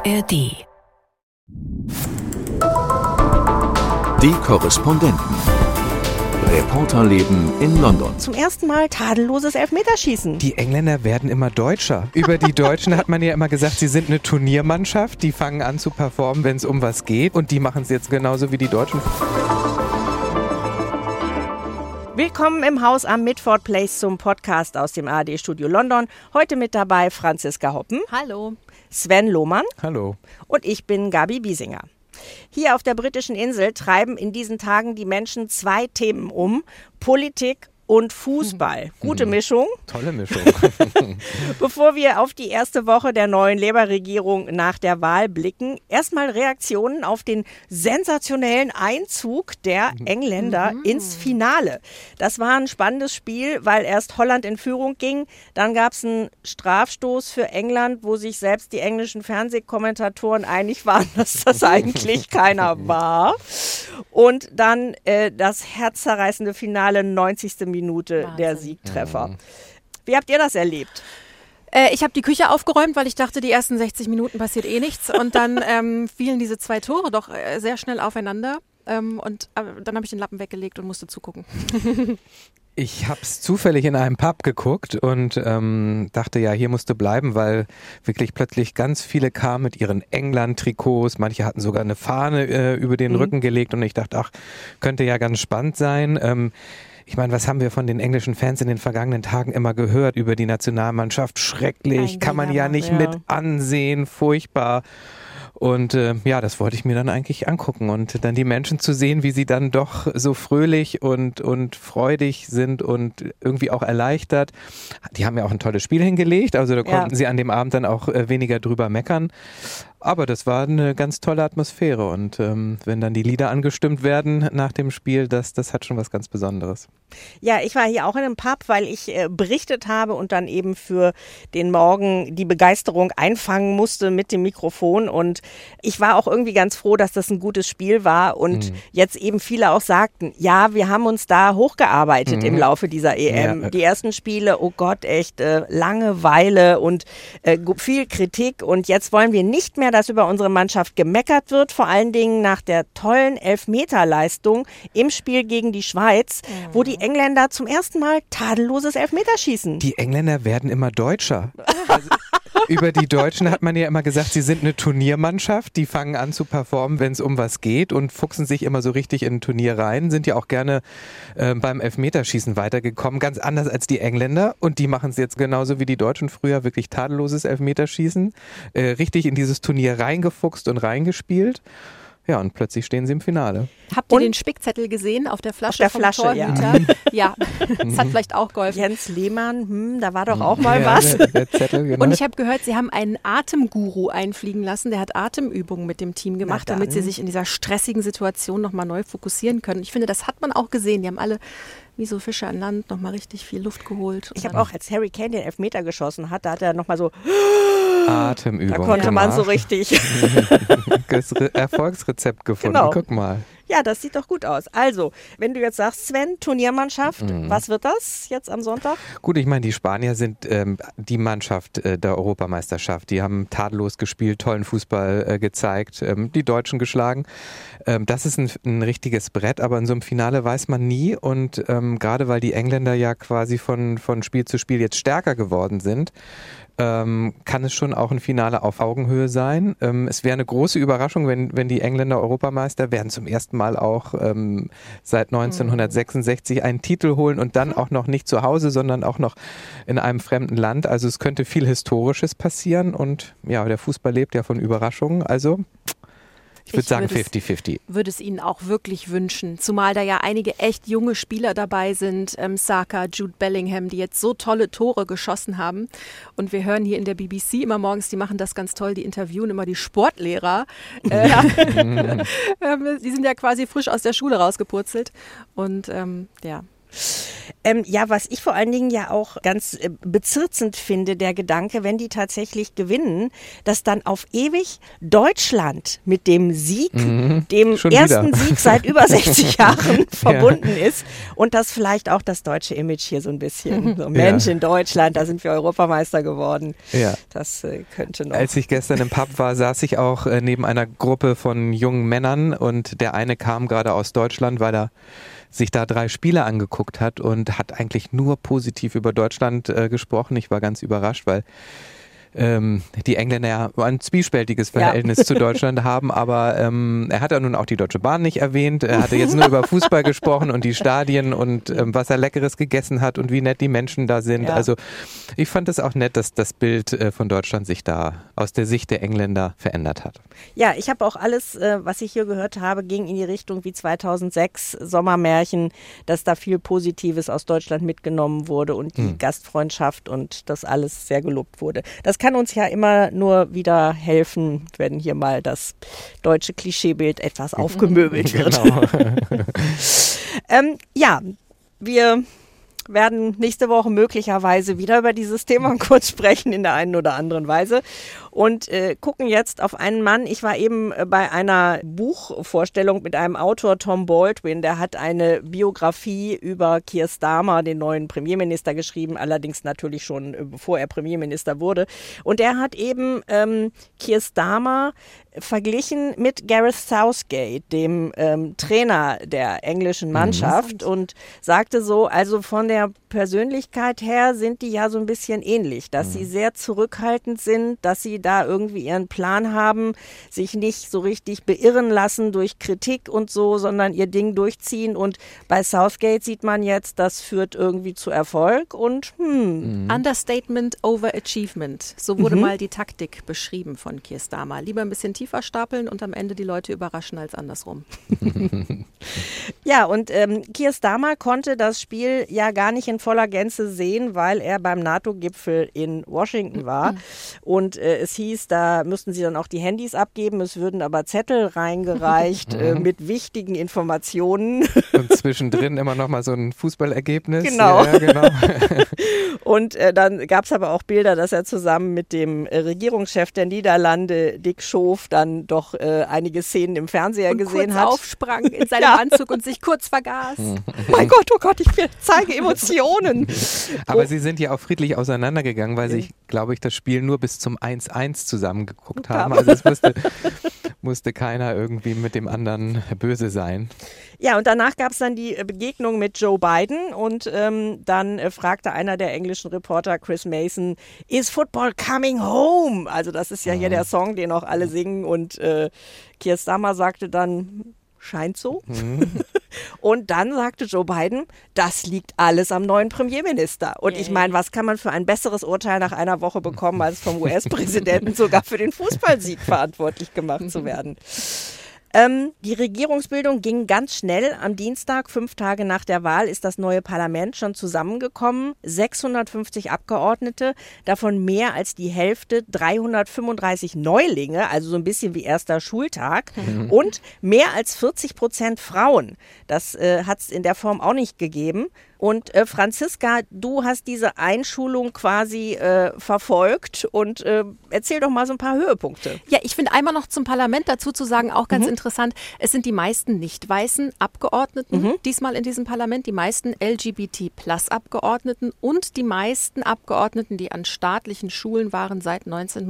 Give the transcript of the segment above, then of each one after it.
ARD. Die Korrespondenten. Reporterleben in London. Zum ersten Mal tadelloses Elfmeterschießen. Die Engländer werden immer deutscher. Über die Deutschen hat man ja immer gesagt, sie sind eine Turniermannschaft. Die fangen an zu performen, wenn es um was geht. Und die machen es jetzt genauso wie die Deutschen. Willkommen im Haus am Mitford Place zum Podcast aus dem ARD-Studio London. Heute mit dabei Franziska Hoppen. Hallo. Sven Lohmann. Hallo. Und ich bin Gabi Biesinger. Hier auf der britischen Insel treiben in diesen Tagen die Menschen zwei Themen um: Politik und Fußball. Gute Mischung. Tolle Mischung. Bevor wir auf die erste Woche der neuen Labour-Regierung nach der Wahl blicken, erstmal Reaktionen auf den sensationellen Einzug der Engländer ins Finale. Das war ein spannendes Spiel, weil erst Holland in Führung ging, dann gab es einen Strafstoß für England, wo sich selbst die englischen Fernsehkommentatoren einig waren, dass das eigentlich keiner war. Und dann das herzzerreißende Finale, 90. Minute, Wahnsinn. Der Siegtreffer. Wie habt ihr das erlebt? Ich habe die Küche aufgeräumt, weil ich dachte, die ersten 60 Minuten passiert eh nichts. Und dann fielen diese zwei Tore doch sehr schnell aufeinander. Und dann habe ich den Lappen weggelegt und musste zugucken. Ich habe es zufällig in einem Pub geguckt und dachte, ja, hier musst du bleiben, weil wirklich plötzlich ganz viele kamen mit ihren England-Trikots. Manche hatten sogar eine Fahne über den Rücken gelegt und ich dachte, ach, könnte ja ganz spannend sein. Ich meine, was haben wir von den englischen Fans in den vergangenen Tagen immer gehört über die Nationalmannschaft? Schrecklich, kann man ja nicht mit ansehen, furchtbar. Und ja, das wollte ich mir dann eigentlich angucken und dann die Menschen zu sehen, wie sie dann doch so fröhlich und freudig sind und irgendwie auch erleichtert. Die haben ja auch ein tolles Spiel hingelegt, also da konnten sie an dem Abend dann auch weniger drüber meckern. Aber das war eine ganz tolle Atmosphäre und wenn dann die Lieder angestimmt werden nach dem Spiel, das hat schon was ganz Besonderes. Ja, ich war hier auch in einem Pub, weil ich berichtet habe und dann eben für den Morgen die Begeisterung einfangen musste mit dem Mikrofon und ich war auch irgendwie ganz froh, dass das ein gutes Spiel war und jetzt eben viele auch sagten, ja, wir haben uns da hochgearbeitet im Laufe dieser EM. Ja. Die ersten Spiele, oh Gott, echt Langeweile und viel Kritik und jetzt wollen wir nicht mehr, dass über unsere Mannschaft gemeckert wird, vor allen Dingen nach der tollen Elfmeterleistung im Spiel gegen die Schweiz, wo die Engländer zum ersten Mal tadelloses Elfmeterschießen. Die Engländer werden immer deutscher. Also, über die Deutschen hat man ja immer gesagt, sie sind eine Turniermannschaft, die fangen an zu performen, wenn es um was geht und fuchsen sich immer so richtig in ein Turnier rein, sind ja auch gerne beim Elfmeterschießen weitergekommen, ganz anders als die Engländer und die machen es jetzt genauso wie die Deutschen früher, wirklich tadelloses Elfmeterschießen, richtig in dieses Turnier reingefuchst und reingespielt. Ja, und plötzlich stehen sie im Finale. Habt ihr den Spickzettel gesehen auf der Flasche vom Torhüter? Ja, das hat vielleicht auch geholfen. Jens Lehmann, da war doch auch mal was. Der Zettel, genau. Und ich habe gehört, sie haben einen Atemguru einfliegen lassen, der hat Atemübungen mit dem Team gemacht, damit sie sich in dieser stressigen Situation nochmal neu fokussieren können. Ich finde, das hat man auch gesehen. Die haben alle wie so Fische an Land nochmal richtig viel Luft geholt. Ich habe auch, als Harry Kane den Elfmeter geschossen hat, da hat er nochmal so Atemübung. Da konnte man so richtig das Erfolgsrezept gefunden. Genau. Guck mal. Ja, das sieht doch gut aus. Also, wenn du jetzt sagst, Sven, Turniermannschaft, was wird das jetzt am Sonntag? Gut, ich meine, die Spanier sind die Mannschaft der Europameisterschaft. Die haben tadellos gespielt, tollen Fußball gezeigt, die Deutschen geschlagen. Das ist ein richtiges Brett, aber in so einem Finale weiß man nie. Und gerade weil die Engländer ja quasi von Spiel zu Spiel jetzt stärker geworden sind, kann es schon auch ein Finale auf Augenhöhe sein. Es wäre eine große Überraschung, wenn die Engländer Europameister werden, zum ersten Mal auch seit 1966 einen Titel holen und dann auch noch nicht zu Hause, sondern auch noch in einem fremden Land. Also es könnte viel Historisches passieren und ja, der Fußball lebt ja von Überraschungen. Also ich würde sagen 50-50. Würde es Ihnen auch wirklich wünschen, zumal da ja einige echt junge Spieler dabei sind, Saka, Jude Bellingham, die jetzt so tolle Tore geschossen haben. Und wir hören hier in der BBC immer morgens, die machen das ganz toll, die interviewen immer die Sportlehrer. Die sind ja quasi frisch aus der Schule rausgepurzelt und ja. Ja, was ich vor allen Dingen ja auch ganz bezirzend finde, der Gedanke, wenn die tatsächlich gewinnen, dass dann auf ewig Deutschland mit dem Sieg, dem Schon ersten wieder. Sieg seit über 60 Jahren verbunden ist und dass vielleicht auch das deutsche Image hier so ein bisschen, so Mensch in Deutschland, da sind wir Europameister geworden. Ja. Das könnte noch. Als ich gestern im Pub war, saß ich auch neben einer Gruppe von jungen Männern und der eine kam gerade aus Deutschland, weil er sich da 3 Spiele angeguckt hat und hat eigentlich nur positiv über Deutschland gesprochen. Ich war ganz überrascht, weil die Engländer ja ein zwiespältiges Verhältnis zu Deutschland haben, aber er hat ja nun auch die Deutsche Bahn nicht erwähnt. Er hatte jetzt nur über Fußball gesprochen und die Stadien und was er Leckeres gegessen hat und wie nett die Menschen da sind. Ja. Also ich fand es auch nett, dass das Bild von Deutschland sich da aus der Sicht der Engländer verändert hat. Ja, ich habe auch alles, was ich hier gehört habe, ging in die Richtung wie 2006 Sommermärchen, dass da viel Positives aus Deutschland mitgenommen wurde und die Gastfreundschaft und das alles sehr gelobt wurde. Das kann uns ja immer nur wieder helfen, wenn hier mal das deutsche Klischeebild etwas aufgemöbelt wird. Genau. Ja, wir werden nächste Woche möglicherweise wieder über dieses Thema kurz sprechen in der einen oder anderen Weise und gucken jetzt auf einen Mann. Ich war eben bei einer Buchvorstellung mit einem Autor, Tom Baldwin, der hat eine Biografie über Keir Starmer, den neuen Premierminister, geschrieben, allerdings natürlich schon bevor er Premierminister wurde. Und er hat eben Keir Starmer verglichen mit Gareth Southgate, dem Trainer der englischen Mannschaft und sagte so, also von der Persönlichkeit her sind die ja so ein bisschen ähnlich, dass sie sehr zurückhaltend sind, dass sie da irgendwie ihren Plan haben, sich nicht so richtig beirren lassen durch Kritik und so, sondern ihr Ding durchziehen und bei Southgate sieht man jetzt, das führt irgendwie zu Erfolg und Understatement over Achievement. So wurde mal die Taktik beschrieben von Keir Starmer. Lieber ein bisschen tiefer stapeln und am Ende die Leute überraschen als andersrum. Ja, und Keir Starmer konnte das Spiel ja gar nicht in voller Gänze sehen, weil er beim NATO-Gipfel in Washington war. Und es hieß, da müssten sie dann auch die Handys abgeben. Es würden aber Zettel reingereicht mit wichtigen Informationen. Und zwischendrin immer noch mal so ein Fußballergebnis. Genau. Ja, genau. Und dann gab es aber auch Bilder, dass er zusammen mit dem Regierungschef der Niederlande, Dick Schoof, dann doch einige Szenen im Fernseher Und gesehen kurz hat. aufsprang in seinem Anzug und sich kurz vergaß. Mein Gott, oh Gott, ich zeige Emotionen. Aber sie sind ja auch friedlich auseinandergegangen, weil sie, glaube ich, das Spiel nur bis zum 1-1 zusammen geguckt haben. Also es musste keiner irgendwie mit dem anderen böse sein. Ja, und danach gab es dann die Begegnung mit Joe Biden und dann fragte einer der englischen Reporter, Chris Mason, is football coming home? Also das ist ja hier der Song, den auch alle singen und Keir Starmer sagte dann, scheint so. Und dann sagte Joe Biden, das liegt alles am neuen Premierminister. Und ich meine, was kann man für ein besseres Urteil nach einer Woche bekommen, als vom US-Präsidenten sogar für den Fußballsieg verantwortlich gemacht zu werden? Die Regierungsbildung ging ganz schnell. Am Dienstag, 5 Tage nach der Wahl, ist das neue Parlament schon zusammengekommen. 650 Abgeordnete, davon mehr als die Hälfte, 335 Neulinge, also so ein bisschen wie erster Schultag. Und mehr als 40% Frauen. Das hat es in der Form auch nicht gegeben. Und Franziska, du hast diese Einschulung quasi verfolgt und erzähl doch mal so ein paar Höhepunkte. Ja, ich finde einmal noch zum Parlament dazu zu sagen, auch ganz interessant, es sind die meisten nicht weißen Abgeordneten diesmal in diesem Parlament, die meisten LGBT-Plus-Abgeordneten und die meisten Abgeordneten, die an staatlichen Schulen waren seit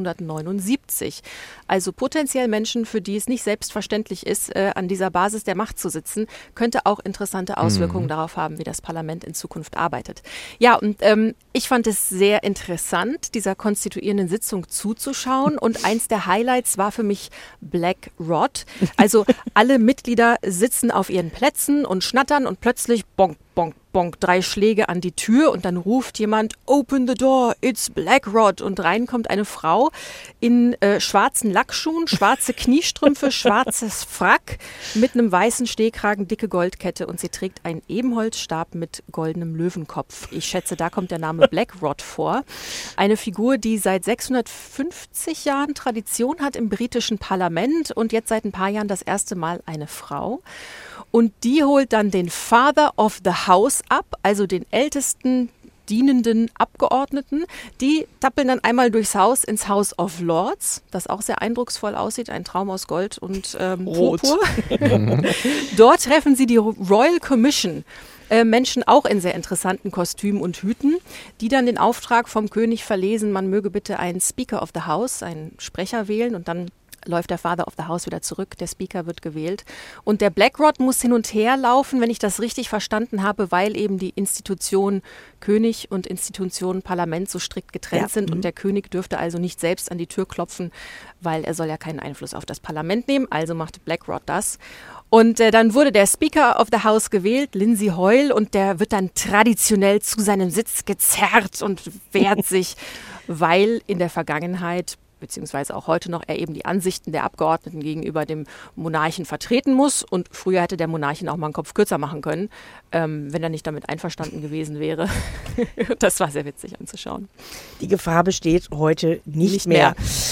1979. Also potenziell Menschen, für die es nicht selbstverständlich ist, an dieser Basis der Macht zu sitzen, könnte auch interessante Auswirkungen darauf haben, wie das Parlament in Zukunft arbeitet. Ja, und ich fand es sehr interessant, dieser konstituierenden Sitzung zuzuschauen und eins der Highlights war für mich Black Rod. Also alle Mitglieder sitzen auf ihren Plätzen und schnattern und plötzlich bonk, bonk, bonk, 3 Schläge an die Tür und dann ruft jemand, open the door, it's Black Rod. Und rein kommt eine Frau in schwarzen Lackschuhen, schwarze Kniestrümpfe, schwarzes Frack mit einem weißen Stehkragen, dicke Goldkette und sie trägt einen Ebenholzstab mit goldenem Löwenkopf. Ich schätze, da kommt der Name Black Rod vor. Eine Figur, die seit 650 Jahren Tradition hat im britischen Parlament und jetzt seit ein paar Jahren das erste Mal eine Frau. Und die holt dann den Father of the House ab, also den ältesten dienenden Abgeordneten. Die tappeln dann einmal durchs Haus ins House of Lords, das auch sehr eindrucksvoll aussieht, ein Traum aus Gold und Purpur. Dort treffen sie die Royal Commission, Menschen auch in sehr interessanten Kostümen und Hüten, die dann den Auftrag vom König verlesen, man möge bitte einen Speaker of the House, einen Sprecher wählen, und dann läuft der Father of the House wieder zurück, der Speaker wird gewählt. Und der Black Rod muss hin und her laufen, wenn ich das richtig verstanden habe, weil eben die Institution König und Institution Parlament so strikt getrennt sind. Und der König dürfte also nicht selbst an die Tür klopfen, weil er soll ja keinen Einfluss auf das Parlament nehmen. Also macht Black Rod das. Und dann wurde der Speaker of the House gewählt, Lindsay Hoyle, und der wird dann traditionell zu seinem Sitz gezerrt und wehrt sich, weil in der Vergangenheit beziehungsweise auch heute noch er eben die Ansichten der Abgeordneten gegenüber dem Monarchen vertreten muss. Und früher hätte der Monarch ihn auch mal einen Kopf kürzer machen können, wenn er nicht damit einverstanden gewesen wäre. Das war sehr witzig anzuschauen. Die Gefahr besteht heute nicht mehr.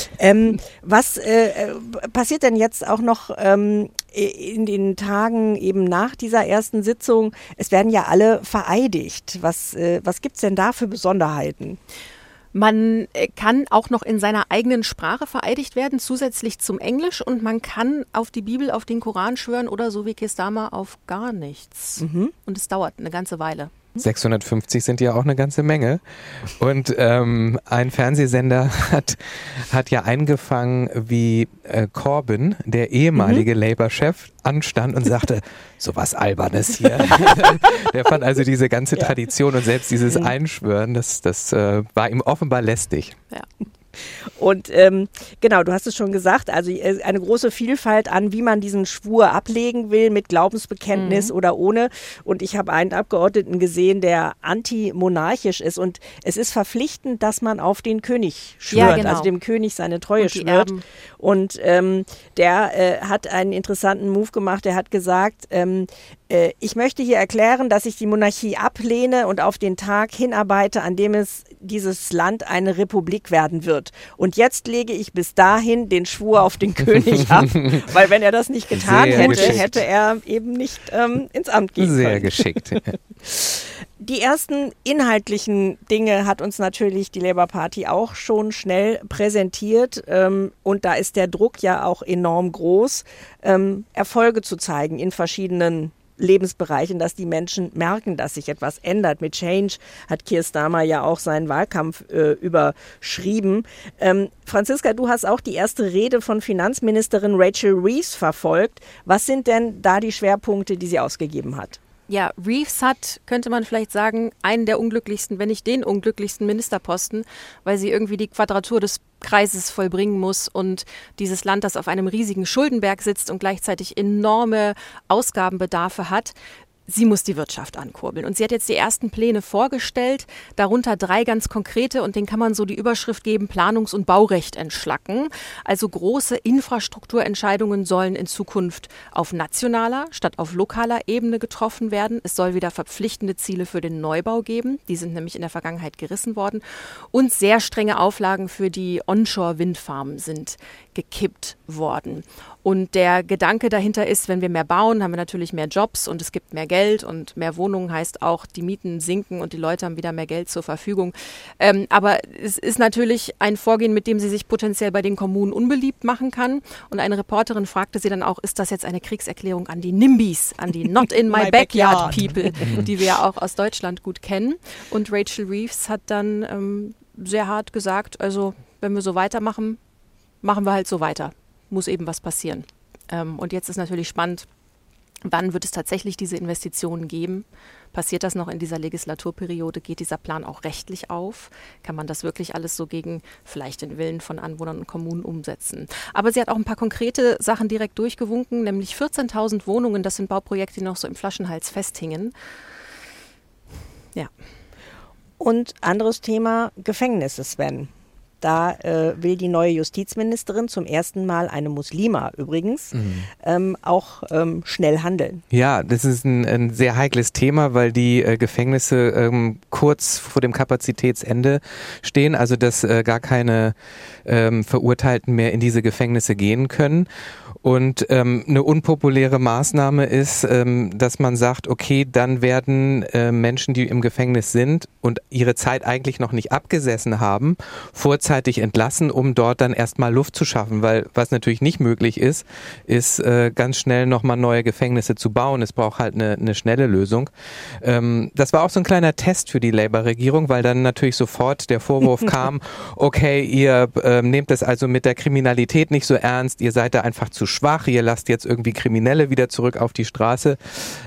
Was passiert denn jetzt auch noch in den Tagen eben nach dieser ersten Sitzung? Es werden ja alle vereidigt. Was gibt es denn da für Besonderheiten? Man kann auch noch in seiner eigenen Sprache vereidigt werden, zusätzlich zum Englisch. Und man kann auf die Bibel, auf den Koran schwören oder so wie Kestama auf gar nichts. Und es dauert eine ganze Weile. 650 sind ja auch eine ganze Menge. Und ein Fernsehsender hat ja eingefangen, wie Corbyn, der ehemalige Labour-Chef, anstand und sagte, sowas Albernes hier. Der fand also diese ganze Tradition und selbst dieses Einschwören, das war ihm offenbar lästig. Ja. Und genau, du hast es schon gesagt, also eine große Vielfalt an, wie man diesen Schwur ablegen will, mit Glaubensbekenntnis oder ohne. Und ich habe einen Abgeordneten gesehen, der antimonarchisch ist. Und es ist verpflichtend, dass man auf den König schwört, also dem König seine Treue schwört. Und der hat einen interessanten Move gemacht. Er hat gesagt, ich möchte hier erklären, dass ich die Monarchie ablehne und auf den Tag hinarbeite, an dem dieses Land eine Republik werden wird. Und jetzt lege ich bis dahin den Schwur auf den König ab, weil wenn er das nicht getan hätte er eben nicht ins Amt gehen können. Sehr geschickt. Die ersten inhaltlichen Dinge hat uns natürlich die Labour Party auch schon schnell präsentiert. Und da ist der Druck ja auch enorm groß, Erfolge zu zeigen in verschiedenen Lebensbereichen, dass die Menschen merken, dass sich etwas ändert. Mit Change hat Keir Starmer ja auch seinen Wahlkampf überschrieben. Franziska, du hast auch die erste Rede von Finanzministerin Rachel Reeves verfolgt. Was sind denn da die Schwerpunkte, die sie ausgegeben hat? Ja, Reeves hat, könnte man vielleicht sagen, einen der unglücklichsten, wenn nicht den unglücklichsten Ministerposten, weil sie irgendwie die Quadratur des Kreises vollbringen muss und dieses Land, das auf einem riesigen Schuldenberg sitzt und gleichzeitig enorme Ausgabenbedarfe hat, sie muss die Wirtschaft ankurbeln. Und sie hat jetzt die ersten Pläne vorgestellt, darunter 3 ganz konkrete, und denen kann man so die Überschrift geben, Planungs- und Baurecht entschlacken. Also große Infrastrukturentscheidungen sollen in Zukunft auf nationaler statt auf lokaler Ebene getroffen werden. Es soll wieder verpflichtende Ziele für den Neubau geben. Die sind nämlich in der Vergangenheit gerissen worden. Und sehr strenge Auflagen für die Onshore-Windfarmen sind gekippt worden. Und der Gedanke dahinter ist, wenn wir mehr bauen, haben wir natürlich mehr Jobs und es gibt mehr Geld, und mehr Wohnungen heißt auch, die Mieten sinken und die Leute haben wieder mehr Geld zur Verfügung. Aber es ist natürlich ein Vorgehen, mit dem sie sich potenziell bei den Kommunen unbeliebt machen kann. Und eine Reporterin fragte sie dann auch, ist das jetzt eine Kriegserklärung an die NIMBYs, an die Not in my backyard People, die wir ja auch aus Deutschland gut kennen. Und Rachel Reeves hat dann sehr hart gesagt, also wenn wir so weitermachen, machen wir halt so weiter. Muss eben was passieren. Und jetzt ist natürlich spannend, wann wird es tatsächlich diese Investitionen geben? Passiert das noch in dieser Legislaturperiode? Geht dieser Plan auch rechtlich auf? Kann man das wirklich alles so gegen vielleicht den Willen von Anwohnern und Kommunen umsetzen? Aber sie hat auch ein paar konkrete Sachen direkt durchgewunken, nämlich 14.000 Wohnungen. Das sind Bauprojekte, die noch so im Flaschenhals festhingen. Ja. Und anderes Thema, Gefängnisse, Sven. Da will die neue Justizministerin zum ersten Mal, eine Muslima übrigens, auch schnell handeln. Ja, das ist ein sehr heikles Thema, weil die Gefängnisse kurz vor dem Kapazitätsende stehen, also dass gar keine Verurteilten mehr in diese Gefängnisse gehen können. Und eine unpopuläre Maßnahme ist, dass man sagt, okay, dann werden Menschen, die im Gefängnis sind und ihre Zeit eigentlich noch nicht abgesessen haben, vorzeitig entlassen, um dort dann erstmal Luft zu schaffen. Weil was natürlich nicht möglich ist ganz schnell nochmal neue Gefängnisse zu bauen. Es braucht halt eine schnelle Lösung. Das war auch so ein kleiner Test für die Labour-Regierung, weil dann natürlich sofort der Vorwurf kam, okay, ihr nehmt das also mit der Kriminalität nicht so ernst, ihr seid da einfach zu schwach, ihr lasst jetzt irgendwie Kriminelle wieder zurück auf die Straße.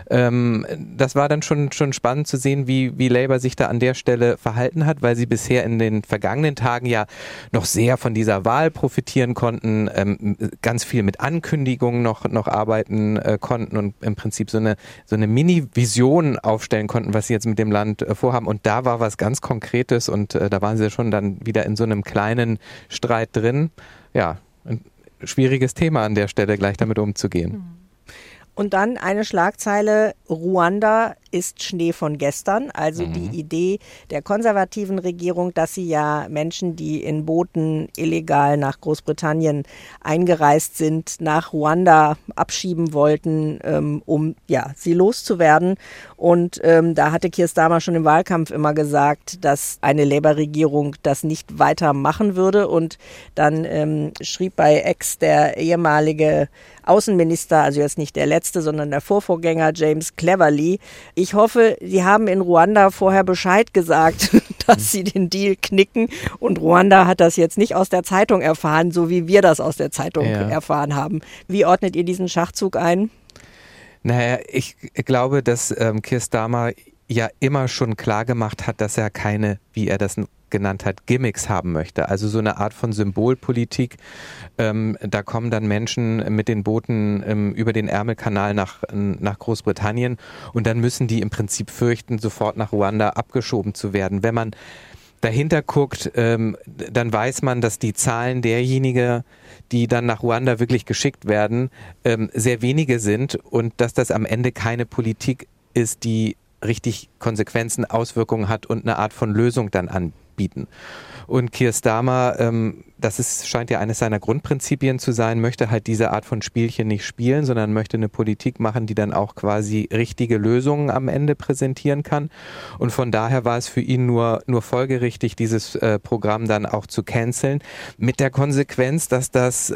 Das war dann schon spannend zu sehen, wie Labour sich da an der Stelle verhalten hat, weil sie bisher in den vergangenen Tagen ja noch sehr von dieser Wahl profitieren konnten, ganz viel mit Ankündigungen noch arbeiten konnten und im Prinzip so eine Mini-Vision aufstellen konnten, was sie jetzt mit dem Land vorhaben. Und da war was ganz Konkretes und da waren sie schon dann wieder in so einem kleinen Streit drin. Ja, ein schwieriges Thema an der Stelle, gleich damit umzugehen. Und dann eine Schlagzeile: Ruanda ist Schnee von gestern. Also die Idee der konservativen Regierung, dass sie ja Menschen, die in Booten illegal nach Großbritannien eingereist sind, nach Ruanda abschieben wollten, um sie loszuwerden. Und da hatte Keir Starmer schon im Wahlkampf immer gesagt, dass eine Labour-Regierung das nicht weitermachen würde. Und dann schrieb bei X der ehemalige Außenminister, also jetzt nicht der letzte, sondern der Vorvorgänger James Cleverly: Ich hoffe, Sie haben in Ruanda vorher Bescheid gesagt, dass Sie den Deal knicken. Und Ruanda hat das jetzt nicht aus der Zeitung erfahren, so wie wir das aus der Zeitung erfahren haben. Wie ordnet ihr diesen Schachzug ein? Naja, ich glaube, dass Keir Starmer ja immer schon klar gemacht hat, dass er keine, wie er das genannt hat, Gimmicks haben möchte. Also so eine Art von Symbolpolitik. Da kommen dann Menschen mit den Booten über den Ärmelkanal nach Großbritannien und dann müssen die im Prinzip fürchten, sofort nach Ruanda abgeschoben zu werden. Wenn man dahinter guckt, dann weiß man, dass die Zahlen derjenigen, die dann nach Ruanda wirklich geschickt werden, sehr wenige sind und dass das am Ende keine Politik ist, die richtig Konsequenzen, Auswirkungen hat und eine Art von Lösung dann anbieten. Und Keir Starmer, scheint ja eines seiner Grundprinzipien zu sein, möchte halt diese Art von Spielchen nicht spielen, sondern möchte eine Politik machen, die dann auch quasi richtige Lösungen am Ende präsentieren kann. Und von daher war es für ihn nur folgerichtig, dieses Programm dann auch zu canceln, mit der Konsequenz, dass das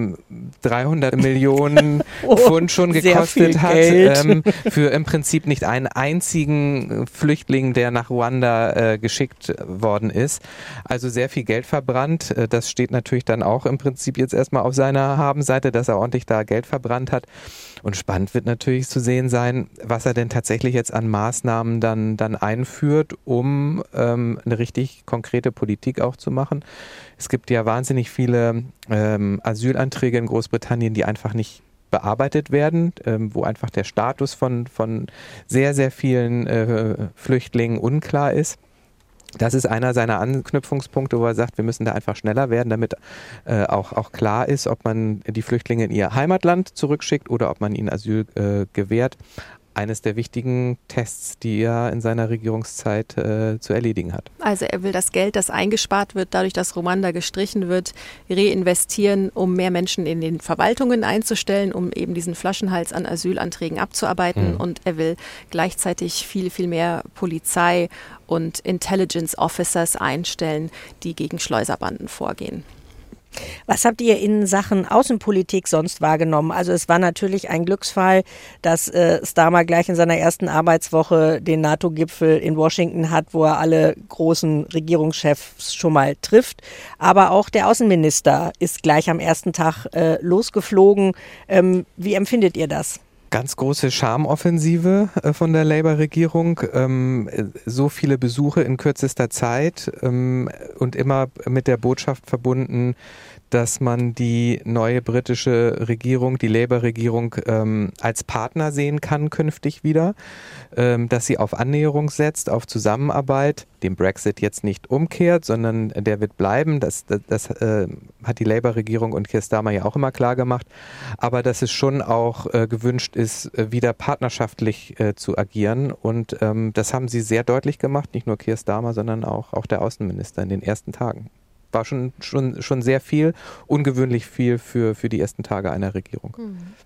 300 Millionen Pfund schon gekostet hat, für im Prinzip nicht einen einzigen Flüchtling, der nach Ruanda geschickt worden ist. Also sehr viel Geld verbrannt. Das steht natürlich dann auch im Prinzip jetzt erstmal auf seiner Habenseite, dass er ordentlich da Geld verbrannt hat. Und spannend wird natürlich zu sehen sein, was er denn tatsächlich jetzt an Maßnahmen dann einführt, um eine richtig konkrete Politik auch zu machen. Es gibt ja wahnsinnig viele Asylanträge in Großbritannien, die einfach nicht bearbeitet werden, wo einfach der Status von sehr, sehr vielen Flüchtlingen unklar ist. Das ist einer seiner Anknüpfungspunkte, wo er sagt, wir müssen da einfach schneller werden, damit auch klar ist, ob man die Flüchtlinge in ihr Heimatland zurückschickt oder ob man ihnen Asyl gewährt. Eines der wichtigen Tests, die er in seiner Regierungszeit zu erledigen hat. Also er will das Geld, das eingespart wird, dadurch, dass Ruanda gestrichen wird, reinvestieren, um mehr Menschen in den Verwaltungen einzustellen, um eben diesen Flaschenhals an Asylanträgen abzuarbeiten. Und er will gleichzeitig viel, viel mehr Polizei und Intelligence Officers einstellen, die gegen Schleuserbanden vorgehen. Was habt ihr in Sachen Außenpolitik sonst wahrgenommen? Also es war natürlich ein Glücksfall, dass Starmer gleich in seiner ersten Arbeitswoche den NATO-Gipfel in Washington hat, wo er alle großen Regierungschefs schon mal trifft. Aber auch der Außenminister ist gleich am ersten Tag losgeflogen. Wie empfindet ihr das? Ganz große Charmoffensive von der Labour-Regierung, so viele Besuche in kürzester Zeit und immer mit der Botschaft verbunden, dass man die neue britische Regierung, die Labour-Regierung als Partner sehen kann künftig wieder, dass sie auf Annäherung setzt, auf Zusammenarbeit, den Brexit jetzt nicht umkehrt, sondern der wird bleiben. Das hat die Labour-Regierung und Keir Starmer ja auch immer klar gemacht, aber dass es schon auch gewünscht ist, wieder partnerschaftlich zu agieren und das haben sie sehr deutlich gemacht, nicht nur Keir Starmer, sondern auch der Außenminister in den ersten Tagen. war schon sehr viel, ungewöhnlich viel für die ersten Tage einer Regierung.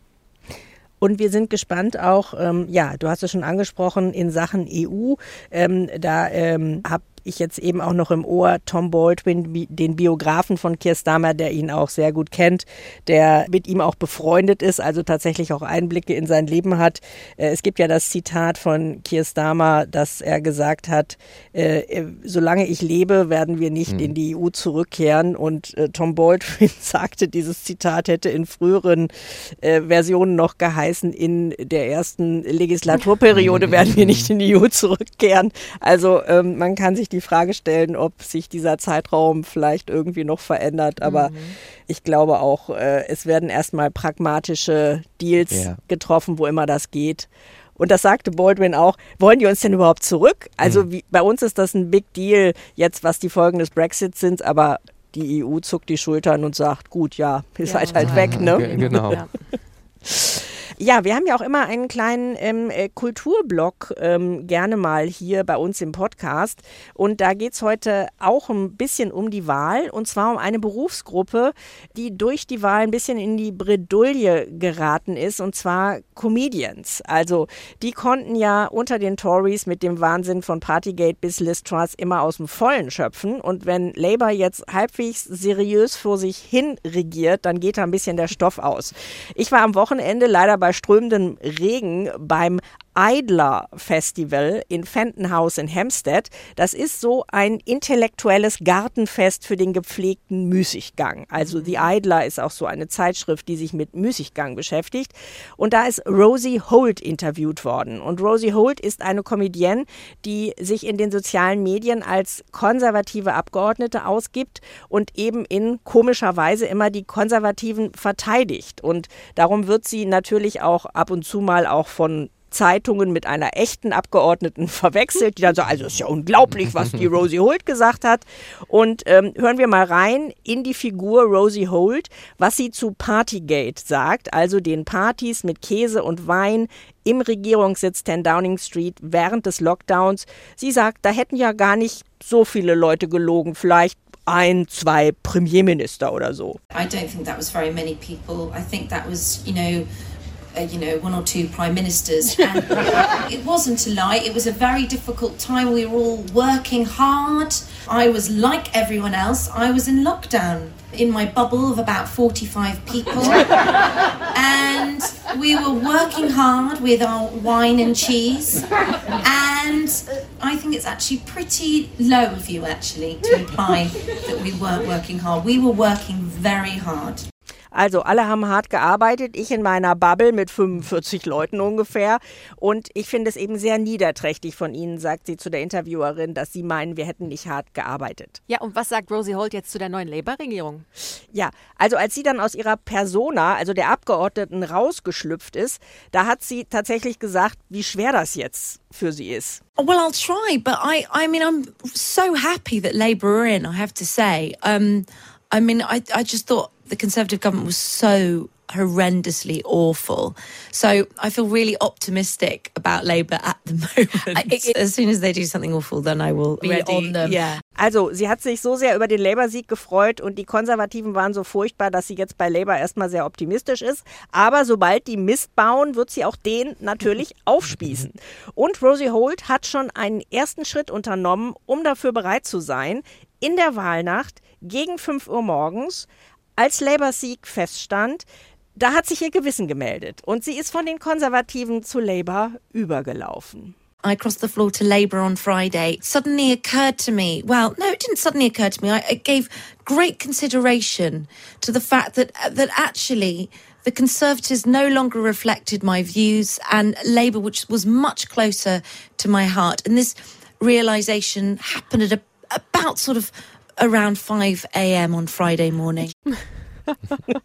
Und wir sind gespannt auch, du hast es schon angesprochen, in Sachen EU. Da habe ich jetzt eben auch noch im Ohr Tom Baldwin, den Biografen von Keir Starmer, der ihn auch sehr gut kennt, der mit ihm auch befreundet ist, also tatsächlich auch Einblicke in sein Leben hat. Es gibt ja das Zitat von Keir Starmer, dass er gesagt hat, solange ich lebe, werden wir nicht in die EU zurückkehren. Und Tom Baldwin sagte, dieses Zitat hätte in früheren Versionen noch geheißen, in der ersten Legislaturperiode werden wir nicht in die EU zurückkehren. Also man kann sich die Frage stellen, ob sich dieser Zeitraum vielleicht irgendwie noch verändert. Aber ich glaube auch, es werden erstmal pragmatische Deals getroffen, wo immer das geht. Und das sagte Baldwin auch, wollen die uns denn überhaupt zurück? Also bei uns ist das ein Big Deal jetzt, was die Folgen des Brexits sind, aber die EU zuckt die Schultern und sagt, gut, ihr seid halt weg, ne? Genau. Ja, wir haben ja auch immer einen kleinen Kulturblock gerne mal hier bei uns im Podcast. Und da geht's heute auch ein bisschen um die Wahl. Und zwar um eine Berufsgruppe, die durch die Wahl ein bisschen in die Bredouille geraten ist. Und zwar Comedians. Also die konnten ja unter den Tories mit dem Wahnsinn von Partygate bis Liz Truss immer aus dem Vollen schöpfen. Und wenn Labour jetzt halbwegs seriös vor sich hin regiert, dann geht da ein bisschen der Stoff aus. Ich war am Wochenende leider bei strömendem Regen beim Idler Festival in Fenton House in Hampstead. Das ist so ein intellektuelles Gartenfest für den gepflegten Müßiggang. Also The Idler ist auch so eine Zeitschrift, die sich mit Müßiggang beschäftigt. Und da ist Rosie Holt interviewt worden. Und Rosie Holt ist eine Comedienne, die sich in den sozialen Medien als konservative Abgeordnete ausgibt und eben in komischer Weise immer die Konservativen verteidigt. Und darum wird sie natürlich auch ab und zu mal auch von Zeitungen mit einer echten Abgeordneten verwechselt, die dann so, also ist ja unglaublich, was die Rosie Holt gesagt hat. Und hören wir mal rein in die Figur Rosie Holt, was sie zu Partygate sagt, also den Partys mit Käse und Wein im Regierungssitz 10 Downing Street während des Lockdowns. Sie sagt, da hätten ja gar nicht so viele Leute gelogen, vielleicht 1, 2 Premierminister oder so. I don't think that was very many people. I think that was, 1 or 2 prime ministers. And it wasn't a lie. It was a very difficult time. We were all working hard. I was like everyone else. I was in lockdown in my bubble of about 45 people. And we were working hard with our wine and cheese. And I think it's actually pretty low of you, actually, to imply that we weren't working hard. We were working very hard. Also alle haben hart gearbeitet, ich in meiner Bubble mit 45 Leuten ungefähr. Und ich finde es eben sehr niederträchtig von Ihnen, sagt sie zu der Interviewerin, dass Sie meinen, wir hätten nicht hart gearbeitet. Ja, und was sagt Rosie Holt jetzt zu der neuen Labour-Regierung? Ja, also als sie dann aus ihrer Persona, also der Abgeordneten, rausgeschlüpft ist, da hat sie tatsächlich gesagt, wie schwer das jetzt für sie ist. Well, I'll try, but I mean, I'm so happy that Labour are in, I have to say. I just thought the Conservative government was so horrendously awful. So I feel really optimistic about Labour at the moment. As soon as they do something awful, then I will be on them. Yeah. Also sie hat sich so sehr über den Labour-Sieg gefreut und die Konservativen waren so furchtbar, dass sie jetzt bei Labour erstmal sehr optimistisch ist. Aber sobald die Mist bauen, wird sie auch den natürlich aufspießen. Und Rosie Holt hat schon einen ersten Schritt unternommen, um dafür bereit zu sein, in der Wahlnacht gegen 5 Uhr morgens, als Labour-Sieg feststand, da hat sich ihr Gewissen gemeldet und sie ist von den Konservativen zu Labour übergelaufen. I crossed the floor to Labour on Friday. It suddenly occurred to me, well, no, it didn't suddenly occur to me. I gave great consideration to the fact that actually the Conservatives no longer reflected my views and Labour, which was much closer to my heart. And this realisation happened at about sort of around 5 a.m. on Friday morning.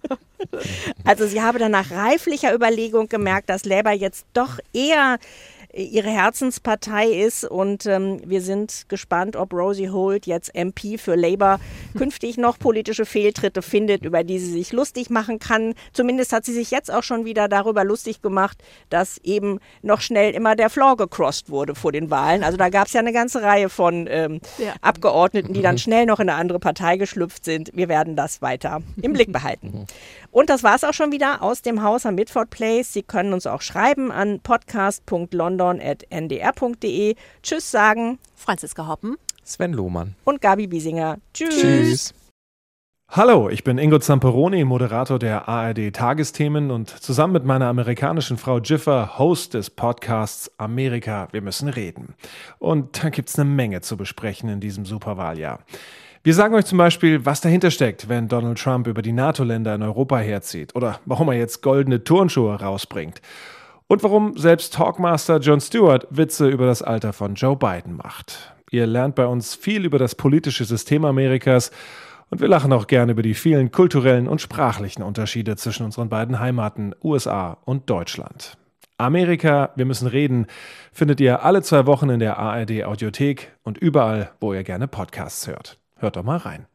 Also sie habe dann nach reiflicher Überlegung gemerkt, dass Labour jetzt doch eher ihre Herzenspartei ist. Und wir sind gespannt, ob Rosie Holt jetzt MP für Labour künftig noch politische Fehltritte findet, über die sie sich lustig machen kann. Zumindest hat sie sich jetzt auch schon wieder darüber lustig gemacht, dass eben noch schnell immer der Floor gecrossed wurde vor den Wahlen. Also da gab es ja eine ganze Reihe von Abgeordneten, die dann schnell noch in eine andere Partei geschlüpft sind. Wir werden das weiter im Blick behalten. Und das war es auch schon wieder aus dem Haus am Mitford Place. Sie können uns auch schreiben an podcast.london@ndr.de. Tschüss sagen Franziska Hoppen, Sven Lohmann und Gabi Biesinger. Tschüss. Hallo, ich bin Ingo Zamperoni, Moderator der ARD-Tagesthemen und zusammen mit meiner amerikanischen Frau Jiffer Host des Podcasts Amerika, wir müssen reden. Und da gibt's eine Menge zu besprechen in diesem Superwahljahr. Wir sagen euch zum Beispiel, was dahinter steckt, wenn Donald Trump über die NATO-Länder in Europa herzieht oder warum er jetzt goldene Turnschuhe rausbringt. Und warum selbst Talkmaster Jon Stewart Witze über das Alter von Joe Biden macht. Ihr lernt bei uns viel über das politische System Amerikas und wir lachen auch gerne über die vielen kulturellen und sprachlichen Unterschiede zwischen unseren beiden Heimaten USA und Deutschland. Amerika, wir müssen reden, findet ihr alle 2 Wochen in der ARD Audiothek und überall, wo ihr gerne Podcasts hört. Hört doch mal rein.